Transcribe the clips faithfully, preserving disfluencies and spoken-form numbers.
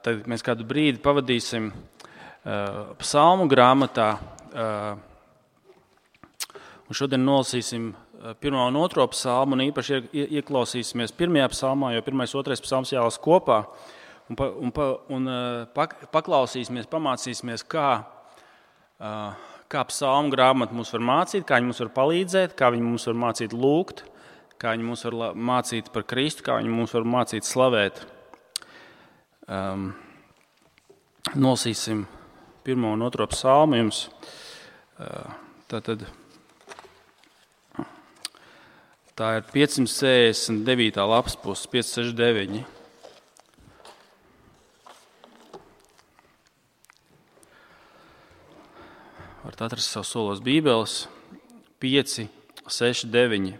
Tad mēs kādu brīdi pavadīsim uh, psalmu grāmatā, uh, un šodien nolasīsim uh, pirmo un otro psalmu, un īpaši ie, ieklausīsimies pirmajā psalmā, jo pirmais, otrais psalms jālas kopā, un, pa, un, pa, un uh, pak, paklausīsimies, pamācīsimies, kā, uh, kā psalmu grāmata mums var mācīt, kā viņi mums var palīdzēt, kā viņi mums var mācīt lūgt, kā viņi mums var mācīt par Kristu, kā viņi mums var mācīt slavēt. Um, nolasīsim pirmo un otro psalmu jums. Uh, tātad, tā ir piecsimt sešdesmit devītā lapas puse, pieci seši deviņi. Varat atrast savu solos bībeles. pieci seši deviņi.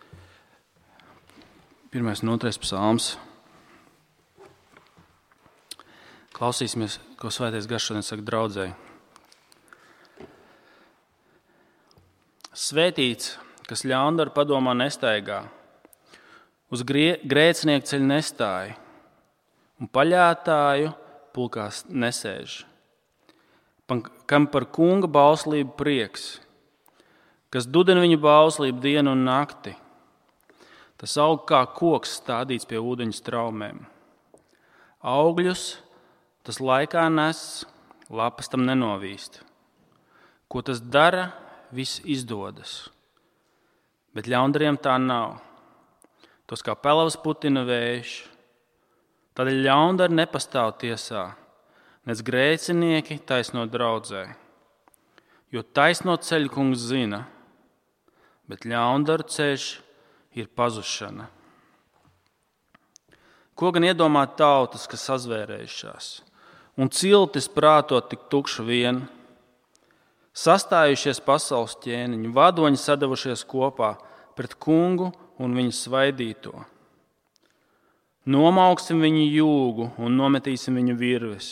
Pirmais un otrais psalms. Klausīsimies, ko Svētais Gars šodien saka draudzēji. Svētīts, kas ļaundaru padomā nestaigā, uz grie, grēcinieku ceļu nestāja un paļātāju pulkās nesēž, kam par kunga bauslību prieks, kas dudina viņu bauslību dienu un nakti. Tas aug kā koks stādīts pie ūdeņu straumēm. Augļus tas laikā nes, lapas tam nenovīst. Ko tas dara, viss izdodas. Bet ļaundariem tā nav. Tos kā pelavas putina vējš. Tādēļ ļaundari nepastāv tiesā, nec grēcinieki taisno draudzē. Jo taisno ceļu kungs zina, bet ļaundaru ceļš ir pazušana. Ko gan iedomāt tautas, kas sazvērējušās, un ciltis prātot tik tukšu vien, sastājušies pasaules ķēniņi, vadoņi sadavušies kopā pret kungu un viņa svaidīto. Nomauksim viņu jūgu un nometīsim viņu virves.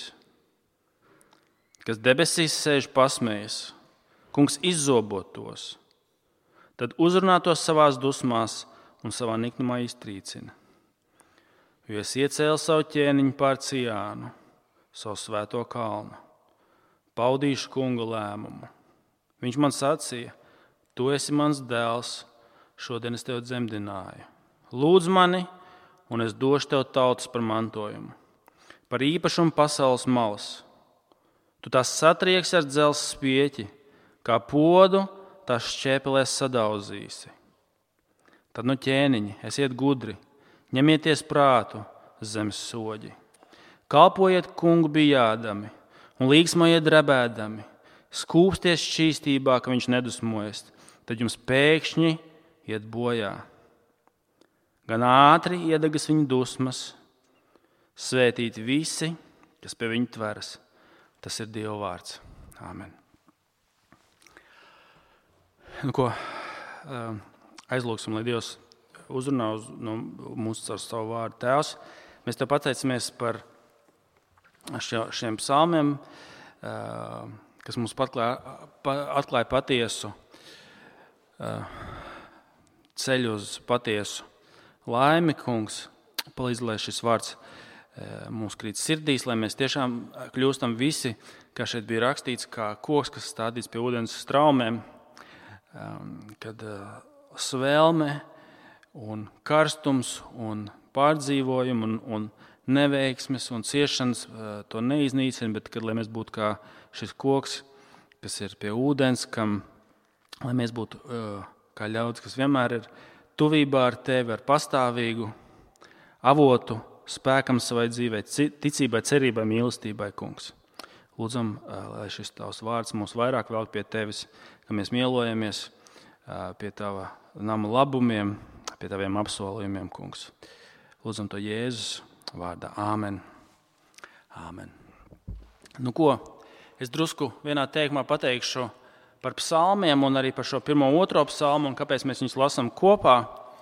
Kas debesīs sēž pasmējas, kungs izzobot tos, tad uzrunātos savās dusmās un savā niknumā iztrīcina. Jo es iecēlu savu ķēniņu pār Cijānu, savu svēto kalnu. Paudīšu kunga lēmumu. Viņš man sacīja, tu esi mans dēls, šodien es tevi dzemdināju. Lūdz mani, un es došu tev tautas par mantojumu, par īpašumu pasaules malas. Tu tās satrieks ar dzelzs spieķi, kā podu tās šķēpelēs sadauzīsi. Tad nu ķēniņi, esiet gudri, ņemieties prātu, zemes soģi. Kalpojiet kungu bijādami un līgsmojiet drebēdami. Skūpsties šķīstībā, ka viņš nedusmojas, tad jums pēkšņi iet bojā. Gan ātri iedegas viņa dusmas, svētīti visi, kas pie viņa tveras. Tas ir Dieva vārds. Āmen. Nu ko, aizlūksim, lai Dievs uzrunā uz no, mūsu ar savu vārdu. Tēvs, mēs tev pateicamies par šo, šiem psalmiem, kas mums atklāja, atklāja patiesu ceļu uz patiesu laimi, kungs. Palīdz, lai šis vārds mums krīt sirdīs, lai mēs tiešām kļūstam visi, kā šeit bija rakstīts, kā koks, kas stādīts pie ūdens straumēm, kad svēlme un karstums un pārdzīvojumi un, un neveiksmes un ciešanas to neiznīcina, bet kad lai mēs būtu kā šis koks, kas ir pie ūdens, kam, lai mēs būtu kā ļaudis, kas vienmēr ir tuvībā ar tevi, ar pastāvīgu avotu, spēkam savai dzīvei, ticībai, cerībai, mīlestībai, kungs. Lūdzam, lai šis tavs vārds mūs vairāk velk pie tevis, ka mēs mielojamies pie tava nama labumiem, pie taviem apsolījumiem, kungs. Lūdzam to Jēzus vārdā. Āmen. Āmen. Nu ko, es drusku vienā teikumā pateikšu par psalmiem un arī par šo pirmo otro psalmu un kāpēc mēs viņus lasām kopā.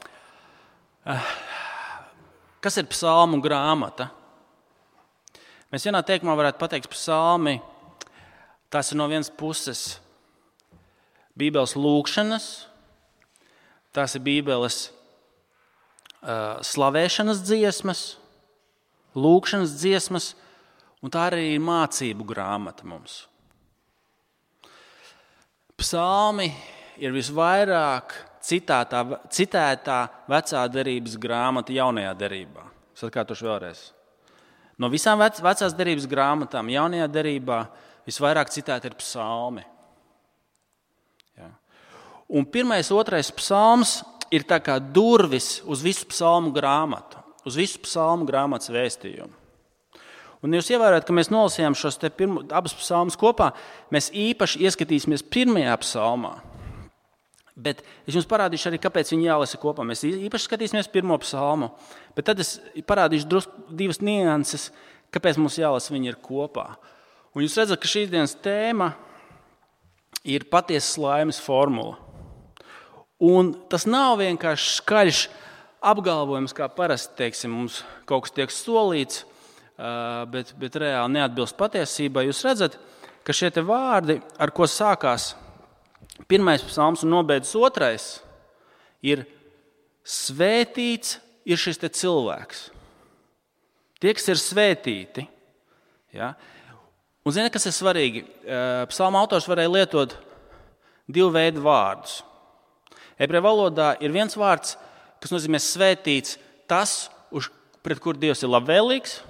Kas ir psalmu grāmata? Mēs vienā teikumā varētu pateikt psalmi, tās ir no vienas puses Bībeles lūkšanas, tās ir Bībeles uh, slavēšanas dziesmas, lūkšanas dziesmas, Un tā arī ir mācību grāmata mums. Psalmi ir visvairāk citētā, citētā vecā derības grāmata jaunajā derībā. Es atkārtošu vēlreiz. No visām vec, vecās derības grāmatām jaunajā derībā visvairāk citēti ir psalmi. Ja. Un pirmais, otrais psalms ir tā kā durvis uz visu psalmu grāmatu, uz visu psalmu grāmatas vēstījumu. Un jūs ievērojat, ka mēs nolasījām šos te pirmo, abus psalmus kopā, mēs īpaši ieskatīsimies pirmajā psalmā. Bet es jums parādīšu arī, kāpēc viņi jālasa kopā. Mēs īpaši skatīsimies pirmo psalmu, bet tad es parādīšu drusku divas nianses, kāpēc mums jālasa viņi ir kopā. Un jūs redzat, ka šīs dienas tēma ir patiesas laimes formula. Un tas nav vienkārši skaļš apgalvojums, kā parasti, teiksim, mums kaut kas tiek solīts, bet, bet reāli neatbilst patiesībai. Jūs redzat, ka šie te vārdi, ar ko sākās pirmais psalms un nobeidzas otrais, ir svētīts ir šis te cilvēks. Tie, kas ir svētīti. Ja? Un zini, kas ir svarīgi? Psalma autors varēja lietot divu veidu vārdus. Ebreju valodā ir viens vārds, kas nozīmē svētīts, tas, pret kur Dievs ir labvēlīgs.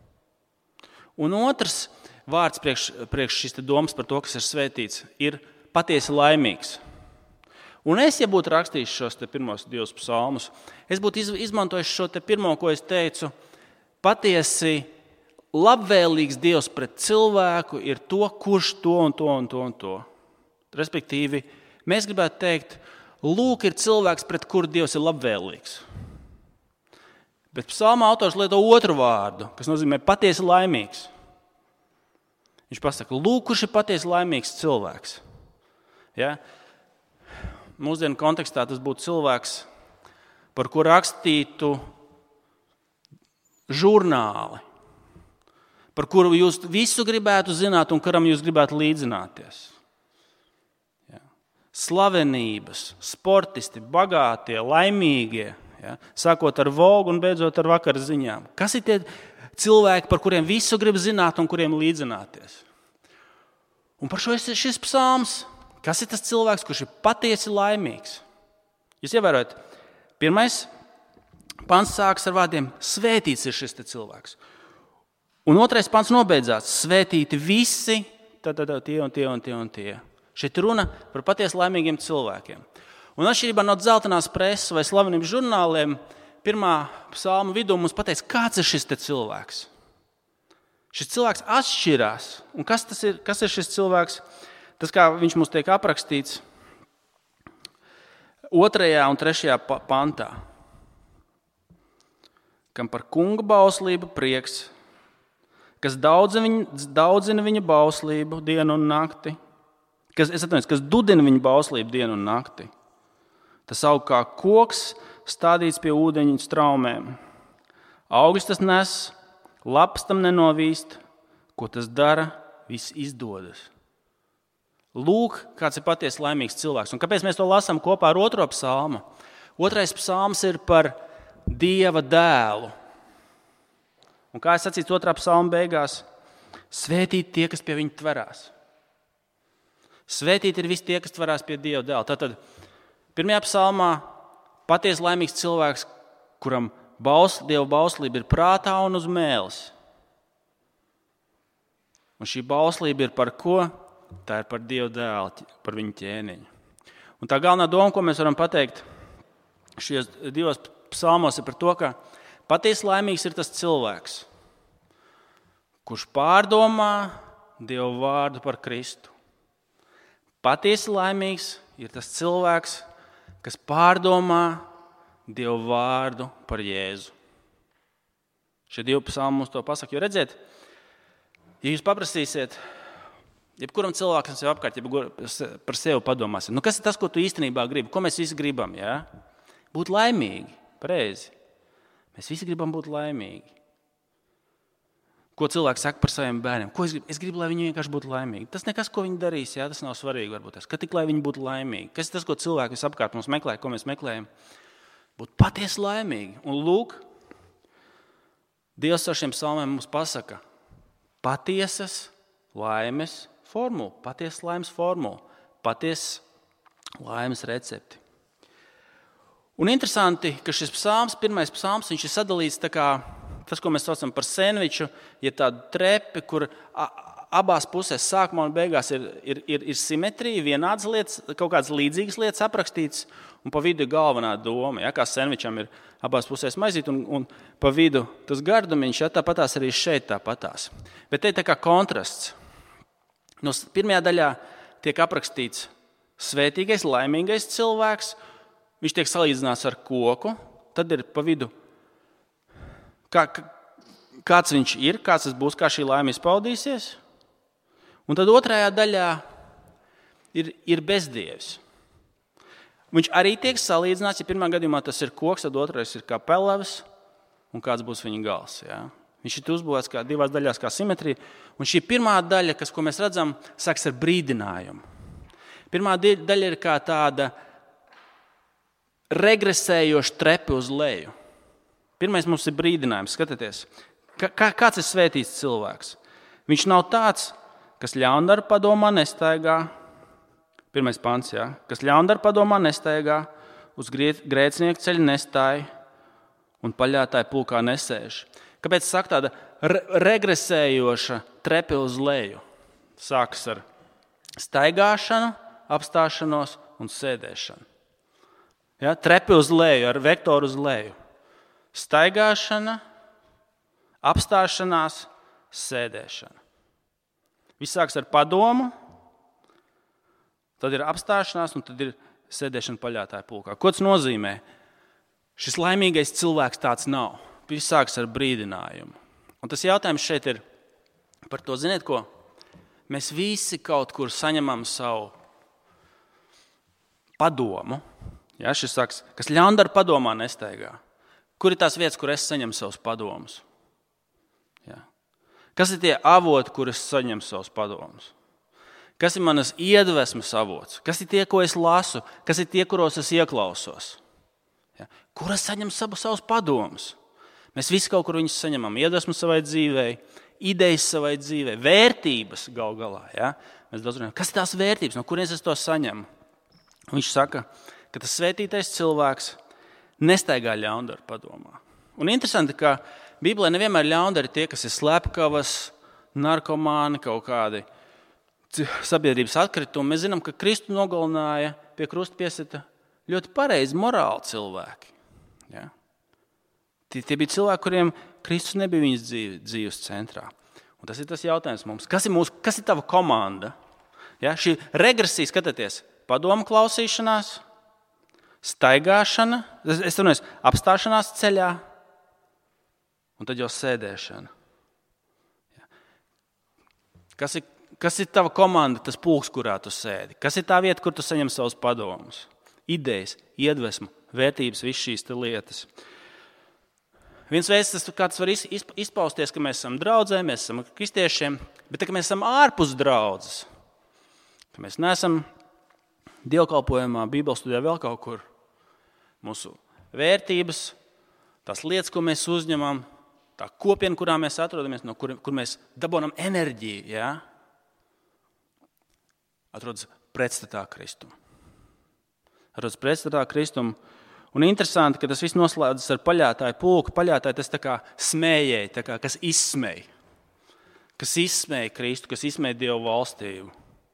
Un otrs vārds priekš, priekš šīs domas par to, kas ir svētīts, ir patiesi laimīgs. Un es, ja būtu rakstījis šos te pirmos divus psalmus, es būtu izmantojis šo te pirmo, ko es teicu, patiesi labvēlīgs Dievs pret cilvēku ir to, kurš to un to un to un to. Respektīvi, mēs gribētu teikt, lūk ir cilvēks, pret kuru Dievs ir labvēlīgs. Bet psalma autors lieto otru vārdu, kas nozīmē patiesi laimīgs. Viņš pasaka, lūk, kurš ir patiesi laimīgs cilvēks. Ja? Mūsdienu kontekstā tas būtu cilvēks, par ko rakstītu žurnāli, par kuru jūs visu gribētu zināt un kuram jūs gribētu līdzināties. Ja? Slavenības, sportisti, bagātie, laimīgie, ja? Sākot ar Vogu un beidzot ar vakara ziņām. Kas ir tie cilvēki, par kuriem visu grib zināt un kuriem līdzināties? Un par šo ir šis psalms. Kas ir tas cilvēks, kurš ir patiesi laimīgs? Jūs ievērojat, pirmais pants sākas ar vārdiem svētīts ir šis te cilvēks. Un otrais pants nobeidzās svētīti visi, tad, tad, tie un tie un tie un tie. Šeit runa par patiesi laimīgiem cilvēkiem. Un atšķirībā no dzeltenās preses vai slavenības žurnāliem, pirmā psalma vidū mums pateica, kāds ir šis te cilvēks. Šis cilvēks atšķirās. Un kas tas ir, kas ir šis cilvēks? Tas, kā viņš mums tiek aprakstīts otrajā un trešajā pantā. Kam par kunga bauslību prieks, kas daudzina viņa, daudzina viņa bauslību dienu un nakti, kas, es atvainojos, kas dudina viņa bauslību dienu un nakti. Tas aug kā koks stādīts pie ūdeņu straumēm. Augļus tas nes, lapas tam nenovīst, ko tas dara, viss izdodas. Lūk, kāds ir patiesi laimīgs cilvēks. Un kāpēc mēs to lasām kopā ar otro psalmu? Otrais psalms ir par Dieva dēlu. Un kā es sacītu otrā psalma beigās, svētīt tie, kas pie viņa tverās. Svētīt ir visi tie, kas tverās pie Dieva dēla. Tātad pirmajā psalmā patiesi laimīgs cilvēks, kuram baus, Dieva bauslība ir prātā un uz mēles. Un šī bauslība ir par ko? Tā ir par Dieva dēlu, par viņa ķēniņu. Un tā galvenā doma, ko mēs varam pateikt šajos divos psalmos, ir par to, ka patiesi laimīgs ir tas cilvēks, kurš pārdomā Dieva vārdu par Kristu. Patiesi laimīgs ir tas cilvēks, kas pārdomā Dieva vārdu par Jēzu. Šie divi psalmi mums to pasaka, jo redziet, ja jūs paprasīsiet, jebkuram cilvēkam sev apkārt, ja par sevi padomāsim, nu kas ir tas, ko tu īstenībā gribi? Ko mēs visi gribam? Ja? Būt laimīgi, pareizi. Mēs visi gribam būt laimīgi. Ko cilvēki saka par saviem bērniem? Ko es gribu? Es gribu, lai viņi vienkārši būtu laimīgi. Tas nekas, ko viņi darīs, ja? Tas nav svarīgi varbūt. Ka tik, lai viņi būtu laimīgi. Kas ir tas, ko cilvēki visapkārt mums meklē, ko mēs meklējam? Būt patiesi laimīgi. Un lūk, Dievs ar šiem psalmiem mums pasaka, patiesas laimes formula, patiesas laimes formula, patiesas laimes recepti. Un interesanti, ka šis psalms, pirmais psalms, viņš ir sadalīts tā kā tas, ko mēs saucam par sendviču, ir tāda trepe, kur abās pusēs sākumā un beigās ir, ir, ir, ir simetrija, vienādas lietas, kaut kādas līdzīgas lietas aprakstītas, un pa vidu ir galvenā doma. Ja, kā sendvičam ir abās pusēs maizīt, un, un pa vidu tas gardumiņš, ja, tāpatās arī šeit tāpatās. Bet te ir tā kā kontrasts. No pirmajā daļā tiek aprakstīts svētīgais, laimīgais cilvēks, viņš tiek salīdzināts ar koku, tad ir pa vidu, kā, kāds viņš ir, kāds tas būs, kā šī laime izpaudīsies. Un tad otrajā daļā ir, ir bezdievis. Viņš arī tiek salīdzināts, ja pirmā gadījumā tas ir koks, tad otrais ir kā pelavs, un kāds būs viņa gals. Ja? Viņš ir uzbūvēts kā divās daļās kā simetrija. Un šī pirmā daļa, kas, ko mēs redzam, sāks ar brīdinājumu. Pirmā daļa ir kā tāda regresējoša trepe uz leju. Pirmais mums ir brīdinājums, skatieties, kā, kāds ir svētīts cilvēks. Viņš nav tāds, kas ļaundara padomā nestaigā, pirmais pants, ja, kas ļaundara padomā nestaigā, uz grēcinieku ceļu nestāj un paļātāju pulkā nesēž. Kāpēc saka tāda re- regresējoša trepe uz leju? Sākas ar staigāšanu, apstāšanos un sēdēšanu. Ja, trepe uz leju, ar vektoru uz leju. Staigāšana, apstāšanās, sēdēšana. Viss sāks ar padomu, tad ir apstāšanās un tad ir sēdēšana paļātāju pulkā. Ko tas nozīmē? Šis laimīgais cilvēks tāds nav. Viss sāks ar brīdinājumu. Un tas jautājums šeit ir par to, ziniet ko? Mēs visi kaut kur saņemam savu padomu. Ja, šis sāks, kas ļaundara padomā nestaigā. Kur ir tās vietas, kur es saņemu savus padomus? Ja. Kas ir tie avoti, kur es saņemu savus padomus? Kas ir manas iedvesmas avots? Kas ir tie, ko es lasu? Kas ir tie, kuros es ieklausos? Ja. Kur es saņemu savu, savus padomus? Mēs visi kaut kur viņus saņemam. Iedvesmu savai dzīvei, idejas savai dzīvei, vērtības gal galā. Ja. Mēs daudz runājam, kas ir tās vērtības, no kurienes es to saņemu? Viņš saka, ka tas svētītais cilvēks nestaigā ļaundara padomā. Un interesanti, ka Bībelē nevienmēr ļaundari tie, kas ir slepkavas, narkomāni, kaut kādi sabiedrības atkritumi. Mēs zinām, ka Kristu nogalināja pie krusta piesita ļoti pareizi morāli cilvēki. Ja? Tie, tie bija cilvēki, kuriem Kristus nebija viņas dzīve, dzīves centrā. Un tas ir tas jautājums mums. Kas ir, mūsu, kas ir tava komanda? Ja? Šī regresija, skatieties, padomu klausīšanās, staigāšana, es runāju, apstāšanās ceļā, un tad jau sēdēšana. Ja. Kas ir, kas ir tava komanda, tas pulks, kurā tu sēdi? Kas ir tā vieta, kur tu saņem savus padomus? Idejas, iedvesmu, vērtības, visas šīs lietas. Viens veids, tas, kā tas var izpausties, ka mēs esam draudzē, mēs esam kristiešiem, bet tā, ka mēs esam ārpus draudzes, ka mēs neesam dievkalpojumā, Bībeles studijā vēl kaut kur. Mūsu vērtības, tās lietas, ko mēs uzņemam, tā kopiena, kurā mēs atrodamies, no kur, kur mēs dabonam enerģiju, ja? Atrodas pretstatā Kristum. Atrodas pretstatā Kristum. Un interesanti, ka tas viss noslēdzas ar paļātāju pulku. Paļātāji tas tā kā smējēji, tā kā, kas izsmēj. Kas izsmēj Kristu, kas izsmēj Dievu valstību.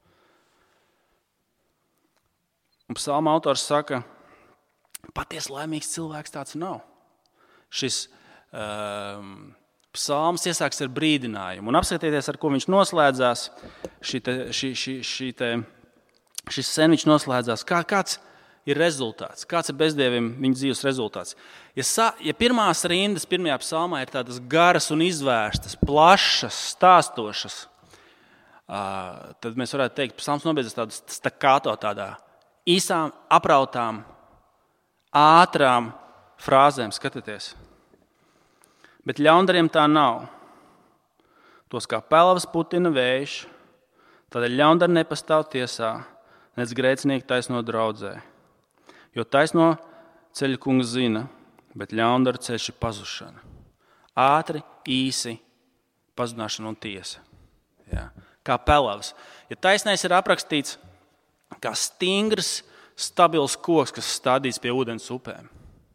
Un psalma autors saka, patiesi laimīgs cilvēks tāds nav. Šis um, psalms iesāks ar brīdinājumu. Un apskatieties, ar ko viņš noslēdzās. Šī te, šī, šī, šī te, šis sendvičs noslēdzās. Kā, kāds ir rezultāts? Kāds ir bezdieviem viņa dzīves rezultāts? Ja, sa, ja pirmās rindas pirmajā psalmā ir tādas garas un izvērstas, plašas, stāstošas, uh, tad mēs varētu teikt, psalms nobeidzas tādu stakāto tādā īsām, aprautām, ātrām frāzēm, skatieties. Bet ļaundariem tā nav. Tos kā pelavas putina vējš, tādēļ ļaundari nepastāv tiesā, nec grēcinieki taisno draudzē. Jo taisno ceļu kungs zina, bet ļaundaru ceļš ir pazušana. Ātri, īsi, pazudināšana un tiesa. Ja? Kā pelavs. Ja taisnais ir aprakstīts kā stingrs, stabils koks, kas stādīts pie ūdens upēm,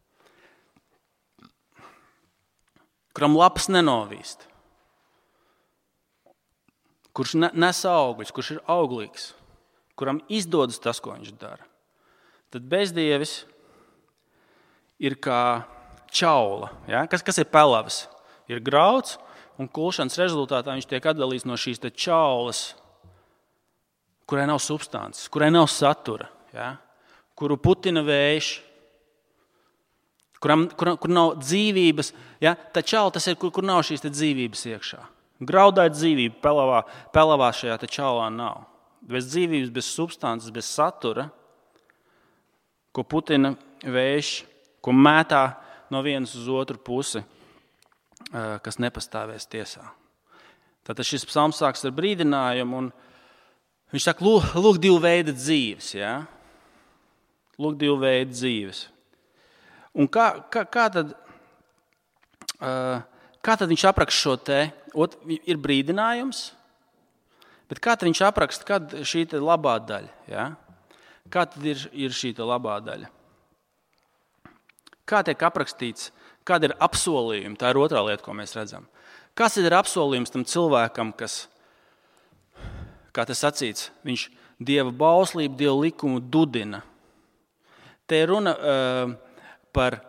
kuram lapas nenovīst, kurš nes augļus, kurš ir auglīgs, kuram izdodas tas, ko viņš dara, tad bezdievis ir kā čaula. Ja? Kas, kas ir pelavs? Ir grauds, un kulšanas rezultātā viņš tiek atdalīts no šīs te čaulas, kurai nav substances, kurai nav satura, ja? Kuru putina vējš, kuram, kur, kur nav dzīvības. Ja? Tā čaula tas ir, kur, kur nav šīs te dzīvības iekšā. Graudā ir dzīvība, pelavā, pelavā šajā te čaulā nav. Bez dzīvības, bez substances, bez satura, ko putina vējš, ko mētā no vienas uz otru pusi, kas nepastāvēs tiesā. Tātad šis psalms sāks ar brīdinājumu, un viņš saka, lūk, lūk divu veidu dzīves. Ja? Lūk divu veidu dzīves. Un kā, kā, kā, tad, kā tad viņš apraksta šo te? Ot, ir brīdinājums, bet kā tad viņš apraksta, kad šī te labā daļa? Ja? Kā tad ir, ir šī te labā daļa? Kā tiek aprakstīts, kāda ir apsolījuma? Tā ir otrā lieta, ko mēs redzam. Kas ir apsolījums tam cilvēkam, kas, kā tas sacīts, viņš Dieva bauslību, Dieva likumu dudina? Te ir runa uh, par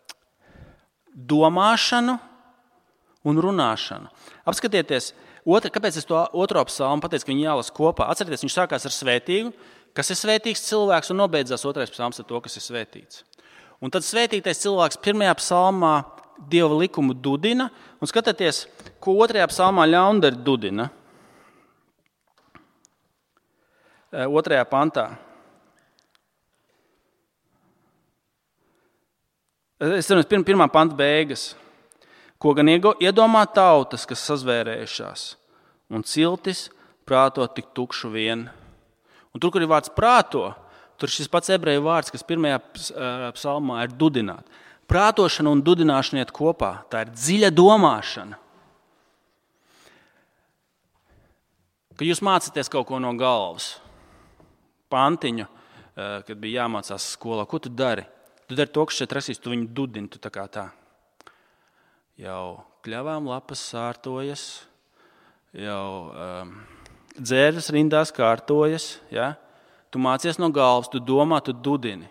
domāšanu un runāšanu. Apskatieties, otra, kāpēc es to otro psalmu pateicu, ka viņi jālas kopā. Atcerieties, viņš sākās ar svētīgu, kas ir svētīgs cilvēks, un nobeidzās otrais psalms ar to, kas ir svētīts. Un tad svētītais cilvēks pirmajā psalmā Dieva likumu dudina, un skatieties, ko otrajā psalmā ļaundari dudina. Otrajā pantā. Es zinu, pirmā panta beigas. Ko gan iedomā tautas, kas sazvērējušās, un ciltis prāto tik tukšu vien. Un tur, kur ir vārds prāto, tur šis pats ebreju vārds, kas pirmajā psalmā ir dudināt. Prātošana un dudināšana iet kopā. Tā ir dziļa domāšana. Kad jūs mācāties kaut ko no galvas, pantiņu, kad bija jāmācās skolā, ko tu dari? Tu dari to, kas šeit rasīs, tu viņu dudini, tu tā kā tā. Jau kļavām lapas sārtojas, jau um, dzērves rindās kārtojas, ja? Tu mācies no galvas, tu domā, tu dudini.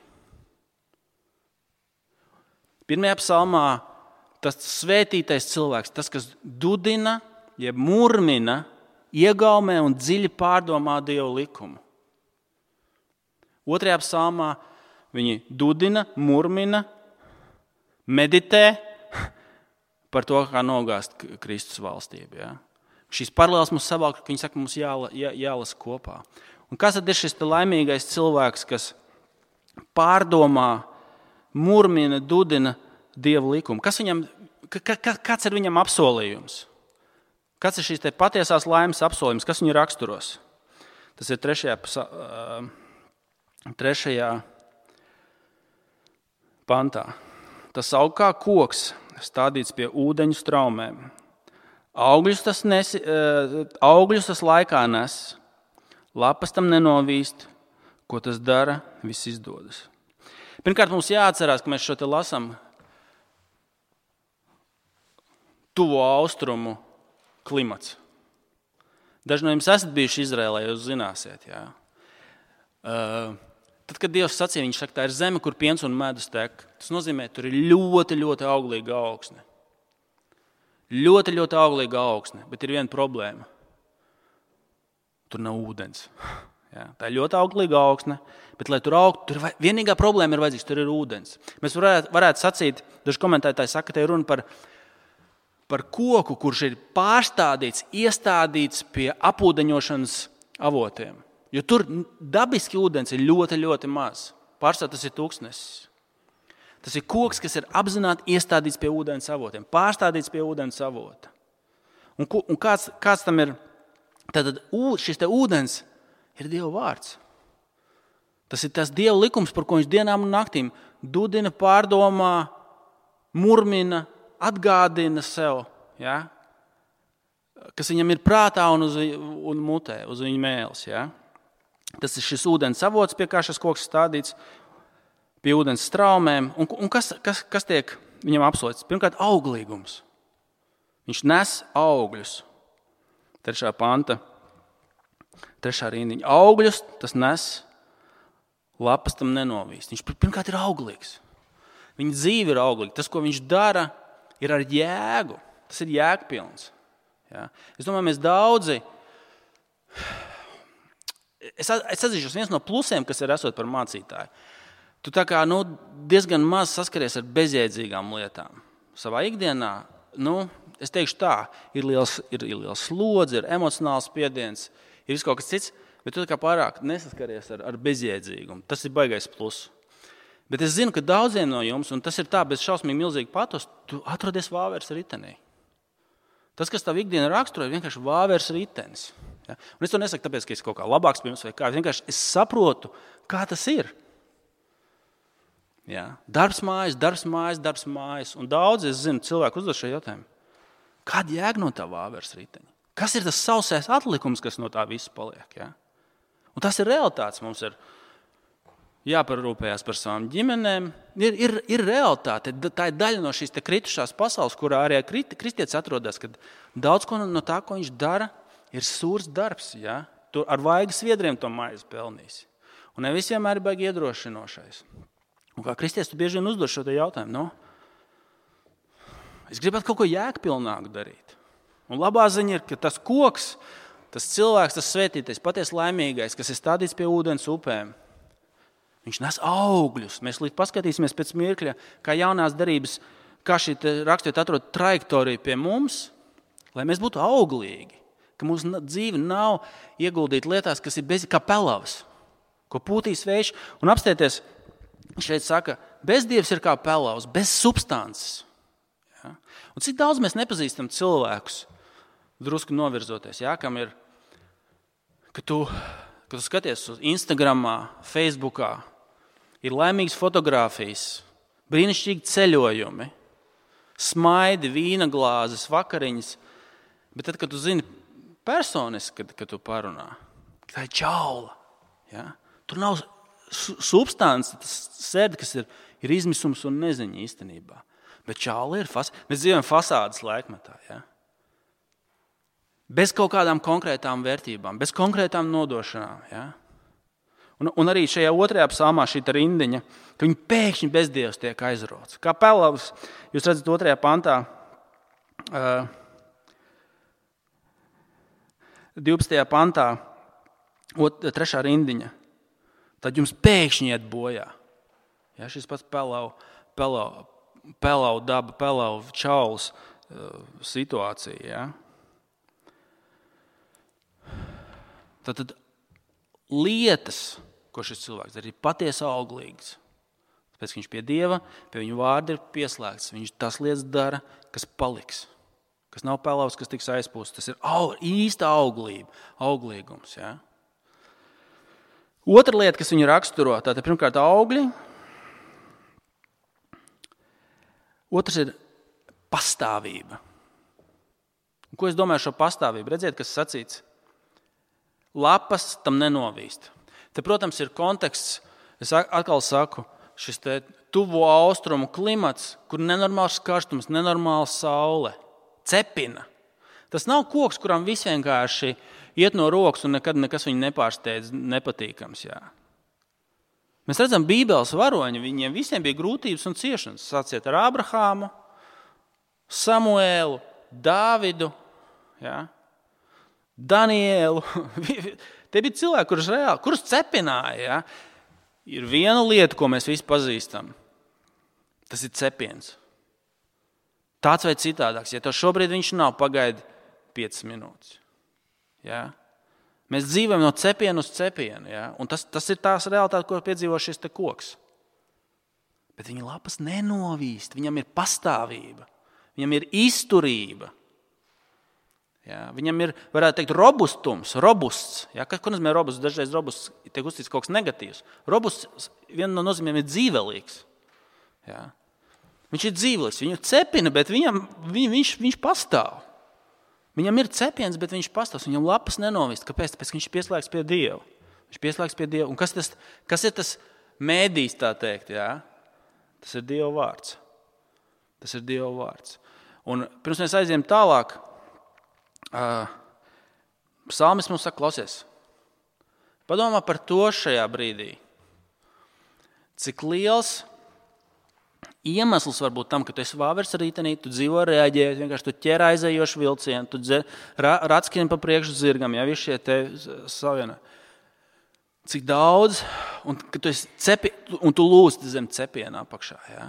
Pirmajā psalmā tas svētītais cilvēks, tas, kas dudina, jeb murmina, iegaumē un dziļi pārdomā Dieva likumu. Otrajā psalmā viņi dudina, murmina, meditē par to, kā nogāzt Kristus valstību. Ja? Šīs paralēlas mums savalk, ka viņi saka, mums jāla, jā, jālas kopā. Un kas tad ir šis laimīgais cilvēks, kas pārdomā, murmina, dudina Dieva likumu? Kas viņam, ka, ka, kāds ir viņam apsolījums? Kāds ir šīs te patiesās laimes apsolījums? Kas viņu raksturos? Tas ir trešajā, trešajā pantā. Tas aug kā koks, stādīts pie ūdeņu straumēm. Augļus tas, nes, augļus tas laikā nes, lapas tam nenovīst, ko tas dara, viss izdodas. Pirmkārt, mums jāatcerās, ka mēs šo te lasām tuvo austrumu klimats. Daži no jums esat bijuši Izrēlē, jūs zināsiet. Jā. Uh, tad, kad Dievs sacīja, viņš saka, tā ir zeme, kur piens un medus tek. Tas nozīmē, tur ir ļoti, ļoti auglīga augsne. Ļoti, ļoti auglīga augsne, bet ir viena problēma. Tur nav ūdens. Jā, tā ir ļoti auglīga augsne, bet, lai tur augtu, tur vienīgā problēma ir vajadzīgs, tur ir ūdens. Mēs varētu, varētu sacīt, daži komentētāji saka, ka te ir runa par, par koku, kurš ir pārstādīts, iestādīts pie apūdeņošanas avotiem. Jo tur dabiski ūdens ir ļoti, ļoti maz. Pārstāv tas ir tūkstnesis. Tas ir koks, kas ir apzināti iestādīts pie ūdens avotiem, pārstādīts pie ūdens avota. Un, un kāds, kāds tam ir? Tātad šis te ūdens ir Dieva vārds. Tas ir tas Dieva likums, par ko viņš dienām un naktīm dudina, pārdomā, murmina, atgādina sev. Ja? kas viņam ir prātā un, uz, un mutē, uz viņa mēles. Ja? Tas ir šis ūdens avots, pie kā šis koks stādīts, pie ūdens straumēm. Un, un kas, kas, kas tiek viņam apsolīts? Pirmkārt, auglīgums. Viņš nes augļus. Trešā panta, trešā rindiņa. Augļus tas nes, lapas tam nenovīst. Viņš pirmkārt ir auglīgs. Viņa dzīve ir auglīga. Tas, ko viņš dara, ir ar jēgu. Tas ir jēgpilns. Ja? Es domāju, mēs daudzi... Es, es atzīšos, viens no plusiem, kas ir esot par mācītāju. Tu tā kā nu, diezgan maz saskaries ar bezjēdzīgām lietām. Savā ikdienā, nu, es teikšu tā, ir liels, ir, ir liels slodzi, ir emocionāls spiediens, ir viss kaut kas cits, bet tu tā kā pārāk nesaskaries ar, ar bezjēdzīgumu. Tas ir baigais plus. Bet es zinu, ka daudziem no jums, un tas ir tā bez šausmīgi milzīgi patos, tu atrodies vāveres ritenī. Tas, kas tavu ikdienu raksturo, ir vienkārši vāveres ritenis. Ja? Un es to nesaku tāpēc, ka es kaut kā labāks pirms vai kā. Vienkārši es saprotu, kā tas ir. Ja? Darbs mājas, darbs mājas, darbs mājas. Un daudz, es zinu, cilvēku uzdod šo jautājumu. Kāda jēga no tā vāveres riteņa? Kas ir tas sausais atlikums, kas no tā viss paliek? Ja? Un tas ir realitātes. Mums ir jāparūpējās par savām ģimenēm. Ir, ir, ir realitāte. Tā ir daļa no šīs te kritušās pasaules, kurā arī kristietis atrodas, kad daudz ko no tā, ko viņš dara, ir sūrs darbs. Ja? Tur ar vaigas sviedriem to maizi pelnīs. Un ne visiem ir baigi iedrošinošais. Un kā kristietis, tu bieži vien uzdod šo te jautājumu. No? Es gribētu kaut ko jēgpilnāku darīt. Un labā ziņa ir, ka tas koks, tas cilvēks, tas svētītais, patiesi laimīgais, kas ir stādīts pie ūdens upēm, viņš nes augļus. Mēs līdz paskatīsimies pēc mirkļa, kā jaunās darības, kā šī rakstiet atrod trajektoriju pie mums, lai mēs būtu auglīgi, ka mūsu dzīve nav ieguldīta lietās, kas ir bez, kā pelavas, ko pūtīs vējš. Un apstieties, šeit saka, bezdievs ir kā pelavs, bez substances. Ja? Un cik daudz mēs nepazīstam cilvēkus, drusku novirzoties, ja? Kam ir, ka tu, ka tu skaties uz Instagramā, Facebookā, ir laimīgas fotogrāfijas, brīnišķīgi ceļojumi, smaidi, vīna glāzes, vakariņas, bet tad, kad tu zini personiski, kad, kad tu parunā, tā ir čaula. Ja? Tur nav substance, tas sēdi, kas ir, ir izmisums un neziņa īstenībā. Bet čaula ir fas... Mēs dzīvojam fasādes laikmetā. Ja? Bez kaut kādām konkrētām vērtībām, bez konkrētām nodošanām. Ja? Un, un arī šajā otrajā psalmā šī rindiņa, ka viņi pēkšņi bez Dievs tiek aizrots. Kā pelavs, jūs redzat otrajā pantā, uh, divpadsmitajā pantā, ot, trešā rindiņa, tad jums pēkšņi iet bojā. Ja, šis pats pelau, pelau, pelau daba, pelau čauls uh, situācija. Ja. Tad, tad lietas, ko šis cilvēks dara, ir patiesi auglīgas. Tāpēc, ka viņš pie Dieva, pie viņa vārda ir pieslēgts. Viņš tas lietas dara, kas paliks. Kas nav pelavs, kas tiks aizpūsts. Tas ir aug, īsta auglība, auglīgums. Ja? Otra lieta, kas viņu raksturo, tātad pirmkārt augļi. Otrs ir pastāvība. Un ko es domāju šo pastāvību? Redziet, kas sacīts. Lapas tam nenovīst. Te, protams, ir konteksts, es atkal saku, šis te tuvo austrumu klimats, kur nenormāls karstums, nenormāla saule, cepina. Tas nav koks, kuram viss vienkārši iet no rokas un nekad nekas viņu nepārsteidz nepatīkams. Jā. Mēs redzam Bībeles varoņi, viņiem visiem bija grūtības un ciešanas. Sāciet ar Abrahāmu, Samuēlu, Dāvidu, jā. Danielu. Tie bija cilvēki, kurus reāli, kurus cepināja. Ja? Ir viena lieta, ko mēs visi pazīstam. Tas ir cepiens. Tāds vai citādāks. Ja to šobrīd viņš nav, pagaidi piecas minūtes. Ja? Mēs dzīvojam no cepiena uz cepienu. Ja? Un tas, tas ir tās realitāte, ko piedzīvo šis te koks. Bet viņa lapas nenovīst. Viņam ir pastāvība. Viņam ir izturība. Ja, viņam ir, varētu teikt, robustums, robusts. Ja, ko nozīmē robusts? Dažreiz robusts tiek uzstīts kaut kas negatīvs. Robusts viena no nozīmēm ir dzīvelīgs. Ja. Viņš ir dzīvelīgs, viņu cepina, bet viņam, viņ, viņš, viņš pastāv. Viņam ir cepiens, bet viņš pastāv, viņam lapas nenovist. Kāpēc? Tāpēc, ka viņš ir pieslēgts pie Dieva. Viņš pieslēgts pie Dieva. Un kas, tas, kas ir tas mēdījis, tā teikt? Jā? Tas ir Dieva vārds. Tas ir Dieva vārds. Un pirms mēs aizējam tālāk, uh, psalmis mums saka, klausies, padomā par to šajā brīdī. Cik liels iemesls var būt tam, ka tu esi vāveres rītenī, tu dzīvo reaģējot, vienkārši tu ķer aizējošu vilcienu, tu dze, ra, rackini pa priekšu zirgam, ja visi šie te savienā. Cik daudz, un, ka tu esi cepi, un tu lūsti zem cepienā apakšā, ja?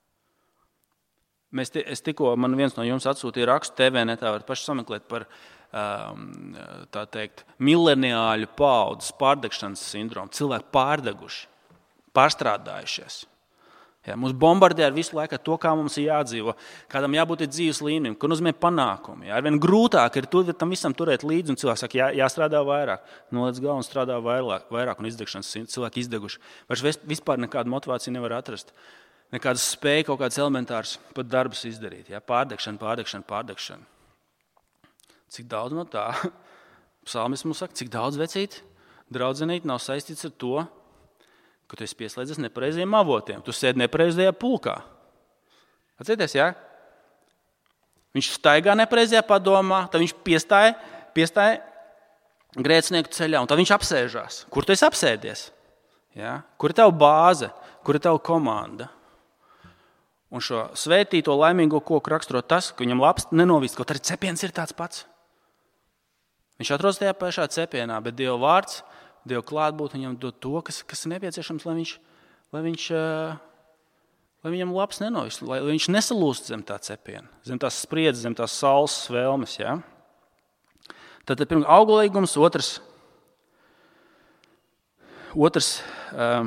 Mēs, es tikko, man viens no jums atsūtīja rakstu T V netā, var paši sameklēt par um, tā teikt, mileniāļu paudzes pārdegšanas sindromu. Cilvēki pārdeguši, pārstrādājušies. Ja, mūs bombardē ar visu laiku ar to, kā mums ir jādzīvo, kādam jābūt dzīves līmenim, ko nozīmē panākumi. Ja. Arvien grūtāk ir tur, tam visam turēt līdzi, un cilvēks saka, jā, jāstrādā vairāk. Noliec galvu un strādā vairāk, vairāk un izdegšanas cilvēki izdeguši. Vairs vispār nekādu motivāciju nevar atrast. Nekādas spēja kaut kādas elementāras pat darbus izdarīt. Ja. Pārdegšana, pārdegšana, pārdegšana. Cik daudz no tā, psalmis mums saka, cik daudz vecīt, draudzenīt nav saistīts ar to, ka tu esi pieslēdzies nepareizajiem avotiem. Tu sēdi nepareizajā pulkā. Atcerieties, jā? Viņš staigā nepareizajā padomā, tad viņš piestāja, piestāja grēcinieku ceļā, un tad viņš apsēžās. Kur tu esi apsēdies? Jā? Kur ir tava bāze? Kur ir tava komanda? Un šo svētīto laimīgo koku raksturo tas, ka viņam labs nenovīst, kaut arī cepiens ir tāds pats. Viņš atrodas tajā pašā cepienā, bet Dieva vārds, Dieva klātbūt viņam dod to, kas, kas ir nepieciešams, lai viņš, lai viņš, lai viņam labs nenovist, lai viņš nesalūst zem tā cepiena, zem tās spriedzes, zem tās saules vēlmes. Ja? Tātad pirms auglīgums, otrs, otrs um,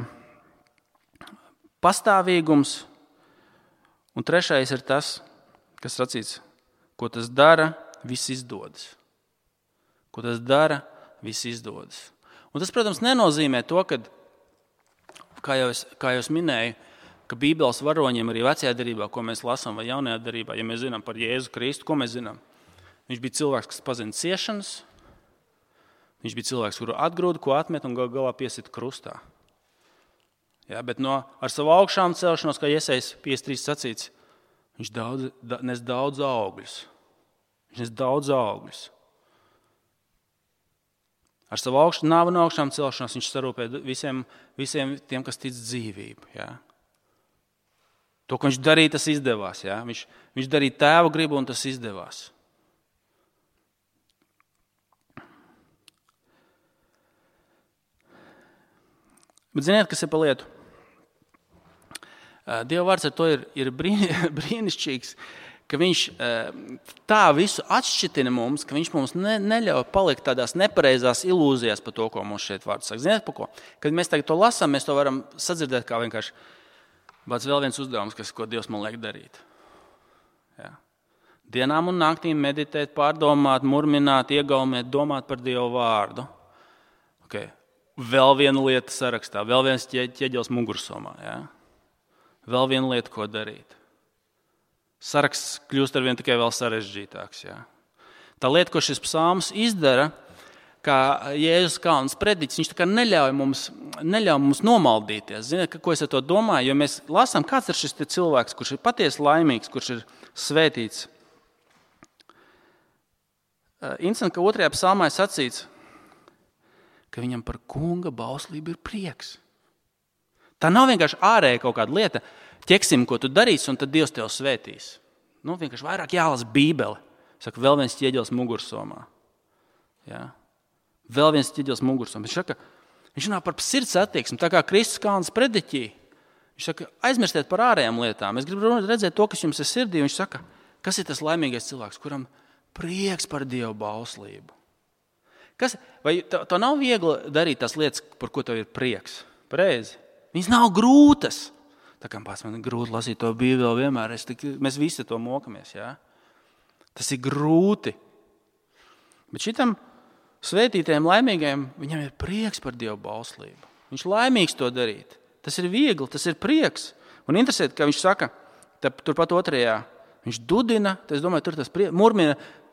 pastāvīgums, un trešais ir tas, kas sacīts, ko tas dara, viss izdodas. Ko tas dara, viss izdodas. Un tas, protams, nenozīmē to, ka, kā jau es, kā jau es minēju, ka Bībeles varoņiem arī vecajā derībā, ko mēs lasām, vai jaunajā derībā, ja mēs zinām par Jēzu Kristu, ko mēs zinām? Viņš bija cilvēks, kas pazina ciešanas, viņš bija cilvēks, kuru atgrūda, ko atmet un gal galā piesita krustā. Ja, bet no, ar savu augšām celšanos, kā Jesajas piecdesmit trīs sacīts, viņš daudz, da, nes daudz augļus. Viņš nes daudz augļus. Ar savu augšu, nāvu un augšām celšanos viņš sarūpē visiem, visiem tiem, kas tic dzīvību. Ja? To, ko viņš darīja, tas izdevās. Ja? Viņš, viņš darīja tēva gribu un tas izdevās. Bet ziniet, kas ir pa lietu? Dieva vārds ar to ir, ir brīnišķīgs, ka viņš tā visu atšķitina mums, ka viņš mums ne, neļauj palikt tādās nepareizās ilūzijās par to, ko mums šeit vārds saka. Ziniet, par ko? Kad mēs tagad to lasām, mēs to varam sadzirdēt kā vienkārši bāc vēl viens uzdevums, kas, ko Dievs man liek darīt. Ja. Dienām un naktīm meditēt, pārdomāt, murmināt, iegaumēt, domāt par Dievu vārdu. Okay. Vēl viena lieta sarakstā, vēl viens ķieģelis mugursomā. Ja. Vēl viena lieta, ko darīt. Saraksts kļūst ar vien tikai vēl sarežģītāks. Jā. Tā lieta, ko šis psalms izdara, kā Jēzus kalns prediķis, viņš tā kā neļauj mums, neļauj mums nomaldīties. Ziniet, ko es ar to domāju? Jo mēs lasām, kāds ir šis cilvēks, kurš ir patiesi laimīgs, kurš ir svētīts. Interesanti, ka otrajā psalmā ir sacīts, ka viņam par kunga bauslību ir prieks. Tā nav vienkārši ārēja kaut kāda lieta, ķeksim, ko tu darīsi, un tad Dievs tev svētīs. Nu, vienkārši vairāk jālasa Bībele. Saka, vēl viens ķieģelis mugursomā. Jā. Vēl viens ķieģelis mugursomā. Viņš saka, viņš runā par sirds attieksmi, tā kā Kristus kalns prediķī. Viņš saka, aizmirstiet par ārējām lietām. Es gribu redzēt to, kas jums ir sirdī. Viņš saka, kas ir tas laimīgais cilvēks, kuram prieks par Dievu bauslību. Kas, vai tev nav viegli darīt tās lietas, par ko tev ir prieks? Pareizi. Viņas nav grūtas. Tā kā pats man ir grūti lasīt to Bībeli vienmēr, es tik, mēs visi to mokamies. Jā? Tas ir grūti. Bet šitam svētītajam laimīgajam, viņam ir prieks par Dievu bauslību. Viņš laimīgs to darīt. Tas ir viegli, tas ir prieks. Un interesanti, ka viņš saka, turpat otrajā, viņš dudina, es domāju, tur tas prieks, murmina,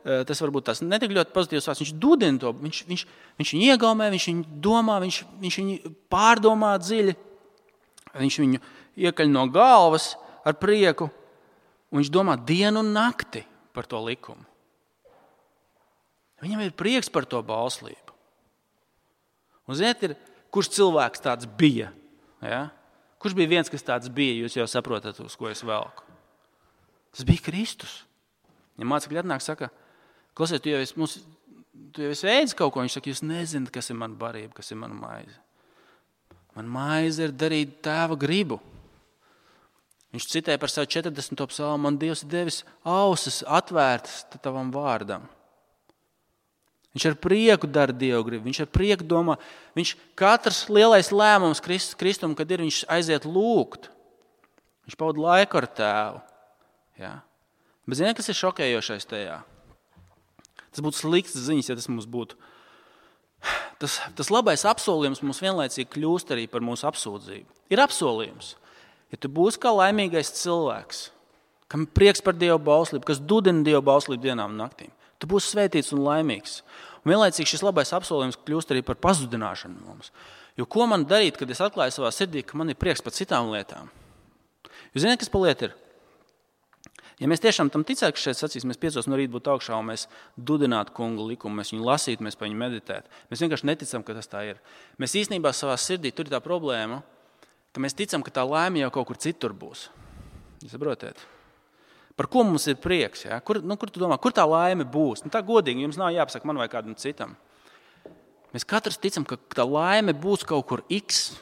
tas varbūt tās netik ļoti pozitīvs vārds, viņš dudina to, viņš, viņš, viņš viņu iegaumē, viņš viņu domā, viņš, viņš viņu pārdomā dziļi, viņš viņu iekaļ no galvas ar prieku, un viņš domā dienu un nakti par to likumu. Viņam ir prieks par to bauslību. Un ziniet, ir, kurš cilvēks tāds bija? Ja? Kurš bija viens, kas tāds bija? Jūs jau saprotat, uz ko es velku. Tas bija Kristus. Ja mācekļi atnāk, saka, klausies, tu jau esi, mums, tu jau esi ēdis kaut ko. Viņš saka, jūs nezināt, kas ir mana barība, kas ir mana maize. Man maize ir darīt tēva gribu. Viņš citēja par savu četrdesmito psalmu, man Dievs ir devis ausis atvērtas tavam vārdam. Viņš ar prieku dara Dievu gribu, viņš ar prieku domā, viņš katrs lielais lēmums Kristum, kad ir, viņš aiziet lūgt. Viņš pavada laiku ar tēvu. Ja? Bet ziniet, kas ir šokējošais tajā? Tas būtu slikts ziņas, ja tas mums būtu. Tas, tas labais apsolījums mums vienlaicīgi kļūst arī par mūsu apsūdzību. Ir apsolījums. Ja tu būsi kā laimīgais cilvēks, kam prieks par Dievu bauslību, kas dudina Dievu bauslību dienām un naktīm, tu būsi svētīts un laimīgs. Un vienlaicīgi šis labais apsolījums kļūst arī par pazudināšanu mums. Jo ko man darīt, kad es atklāju savā sirdī, ka man ir prieks par citām lietām? Jūs zināt, kas pa lieta ir? Ja mēs tiešām tam ticētu, ka šeit sacīs, mēs piecos no rīta būtu augšā un mēs dudinātu kunga likumu, mēs viņu lasītu, mēs par viņu meditētu. Mēs vienkārši neticam, ka tas tā ir. Mēs īstenībā savā sirdī, tur ir tā problēma, ka mēs ticam, ka tā laime jau kaut kur citur būs. Jūs saprotiet? Par ko mums ir prieks? Ja? Kur, nu, kur tu domā, kur tā laime būs? Nu, tā godīgi, jums nav jāpasaka man vai kādam citam. Mēs katrs ticam, ka tā laime būs kaut kur X.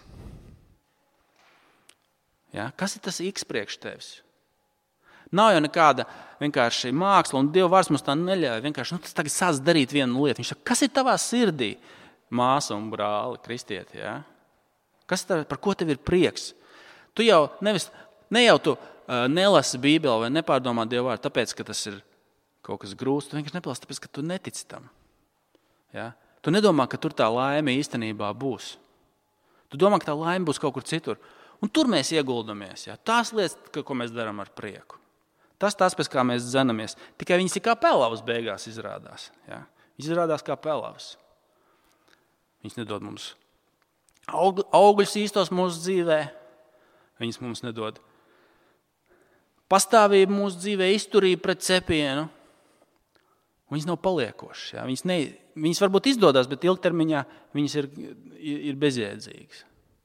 Ja? Kas ir tas X priekš tevis? Nav jau nekāda vienkārši māksla, un Dieva vārds mums tā neļauj. Vienkārši, nu, tas tagad sāc darīt vienu lietu. Viņš saka, kas ir tavā sirdī, māsa un brāli, kristieti? Ja? Kas tev, par ko tev ir prieks? Tu jau nevis, ne jau tu uh, nelasi Bībeli vai nepārdomā Dieva vārdu, tāpēc, ka tas ir kaut kas grūts. Tu vienkārši nepalasi, tāpēc, ka tu netici tam. Ja? Tu nedomā, ka tur tā laime īstenībā būs. Tu domā, ka tā laime būs kaut kur citur. Un tur mēs ieguldamies. Ja? Tās lietas, ko mēs darām ar prieku. Tas tas, pēc kā mēs dzenamies. Tikai viņas ir kā pelavas beigās izrādās. Ja? Viņas izrādās kā pelavas. Viņas nedod mums aug, augļus īstos mūsu dzīvē. Viņas mums nedod pastāvību mūsu dzīvē, izturību pret cepienu. Viņas nav paliekošas. Ja? Viņas, ne, viņas varbūt izdodas, bet ilgtermiņā viņas ir, ir bezjēdzīgas.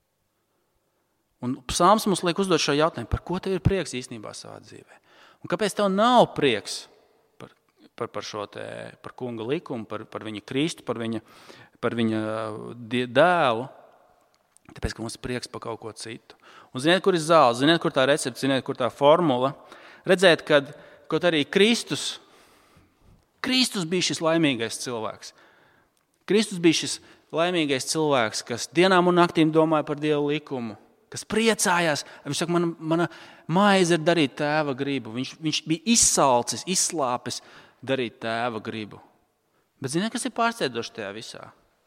Un psalms mums liek uzdot šo jautājumu, par ko tev ir prieks īstenībā savā dzīvē? Un kāpēc tev nav prieks par, par, par šo te, par kunga likumu, par, par viņa Kristu, par viņa, par viņa dēlu? Tāpēc, ka mums ir prieks par kaut ko citu. Un ziniet, kur ir zāle, ziniet, kur tā recepte, ziniet, kur tā formula. Redzēt, kad kaut arī Kristus, Kristus bija šis laimīgais cilvēks. Kristus bija šis laimīgais cilvēks, kas dienām un naktīm domāja par Dieva likumu. Kas priecājās, viņš saka, mana, mana maize ir darīt tēva gribu. Viņš, viņš bija izsalcis, izslāpis darīt tēva gribu. Bet ziniet, kas ir pārsteidzoši tajā visā?